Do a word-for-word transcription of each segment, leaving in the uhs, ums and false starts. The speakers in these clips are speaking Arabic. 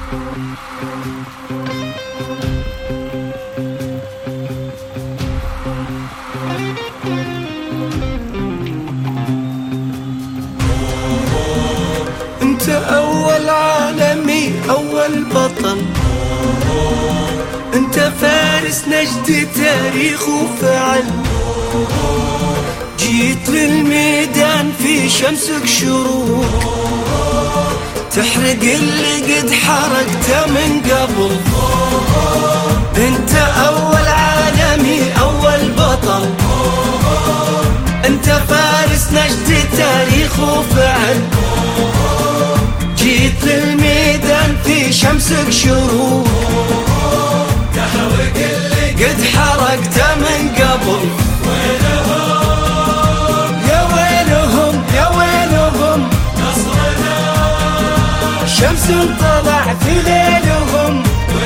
انت اول عالمي اول بطل، انت فارس نجد تاريخ وفعل، جيت للميدان في شمسك شروق، تحرق اللي قد حرقته من قبل. انت اول عالمي اول بطل، انت فارس نجد تاريخ وفعل، جيت للميدان في شمسك شروق، تحرق اللي قد حرقته من قبل. ويلهم يا ويلهم يا ويلهم، نصرنا شمس طلع في ليلهم.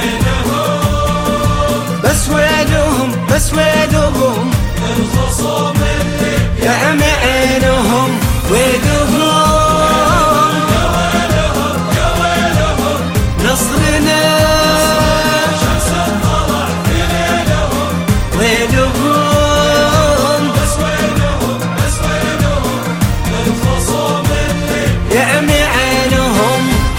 ويلهم بس ويلهم بس ويلهم، الخصوم اللي يعمي عينهم. ويلهم يا ويلهم يا ويلهم، نصرنا شمس طلع في ليلهم. ويلهم بس ويلهم بس ويلهم، الخصوم اللي يعمي عينهم.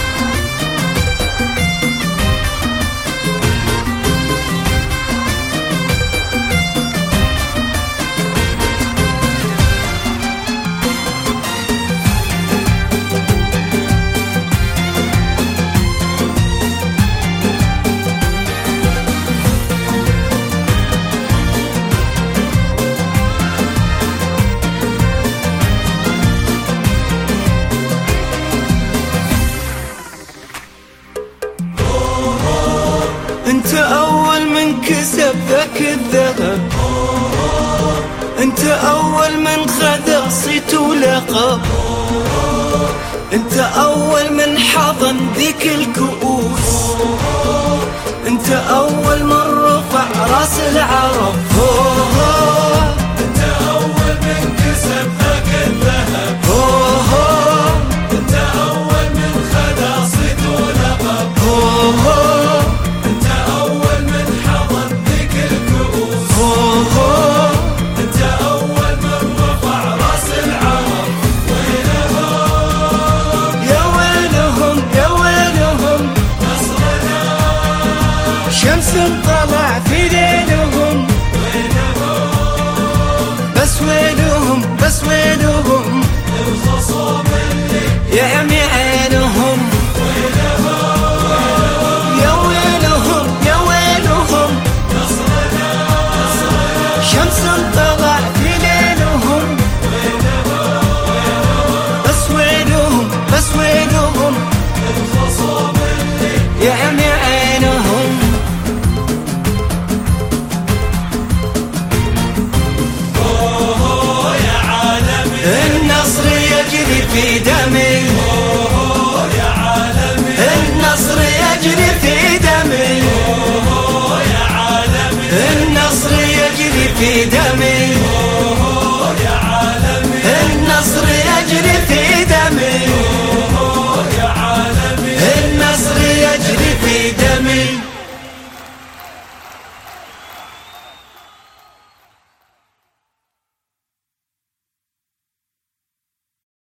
انت اول من كسب ذاك الذهب، انت اول من خذ صيت ولقب، انت اول من حضن ذيك الكؤوس، انت اول من رفع راس العرب. انت اول من كسب ذاك الذهب، انت اول من خذ صيت ولقب، انت اول من رفع راس العرب. ويلهم يا ويلهم يا ويلهم، نصرنا شمس